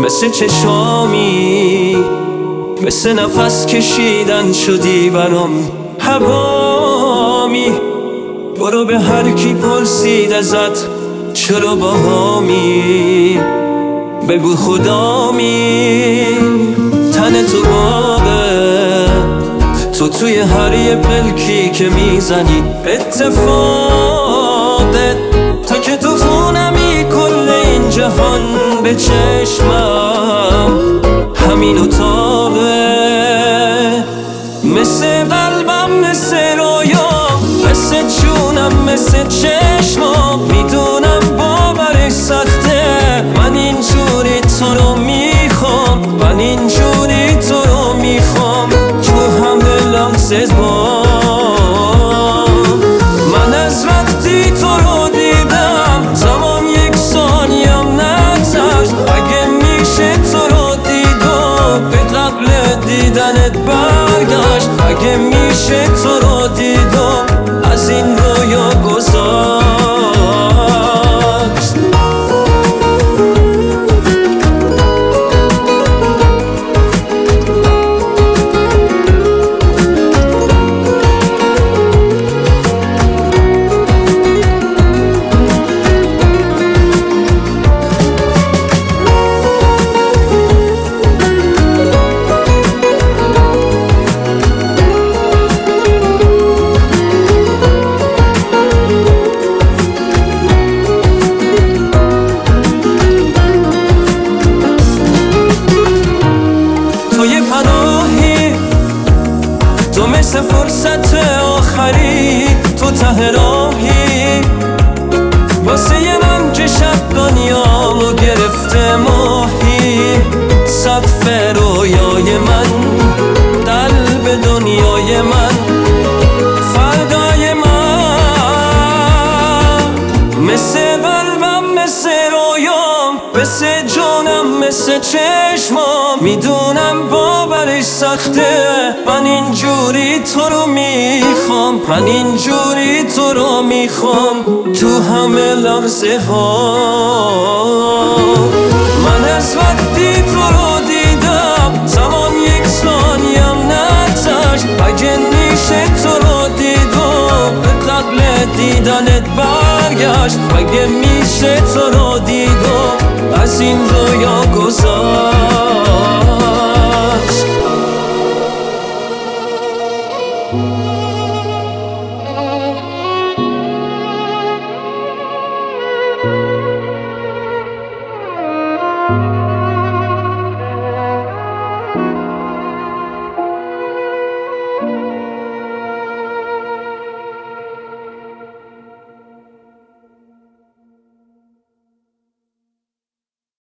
مثل چشامی، مثل نفس کشیدن شدی برام هوامی. برو به هر کی پرسید ازت چرا باهامی، بگو خدامی. تن تو باغه، تو توی هر یه پلکی که میزنی اتفاقه. تا که تو خونمی کل این جهان به چشمم همین اتاقه. مثل قلبم، مثل رویام، مثل جونم، مثل چشمام. میدونم باورش سخته، من اینجوری تو رو میخوام، من اینجوری تو رو میخوام. تو همه لحظه من از وقتی تو رو دیدم زمان یک ثانیم نگذشت. اگه میشه تو رو دیدم به قبل دیدنت برگشت. اگه میشه تو رو دیدم از این رویا گذشت. تو مثل فرصت آخری، تو ته راهی واسه من که شب دنیامو گرفته ماهی. سقف رویای من، قلب دنیای من، فردای من. مثل قلبم، مثل رویام، مثل جونم، مثل چشمام. میدونم باورش سخته، من اینجوری تو رو میخوام، من اینجوری تو رو میخوام. تو همه لحظه ها من از وقتی تو رو دیدم زمان یک ثانیم نگذشت. اگه میشه تو رو دیدم به قبل دیدنت برگشت. اگه میشه تو رو دیدم از این رویا گذشت.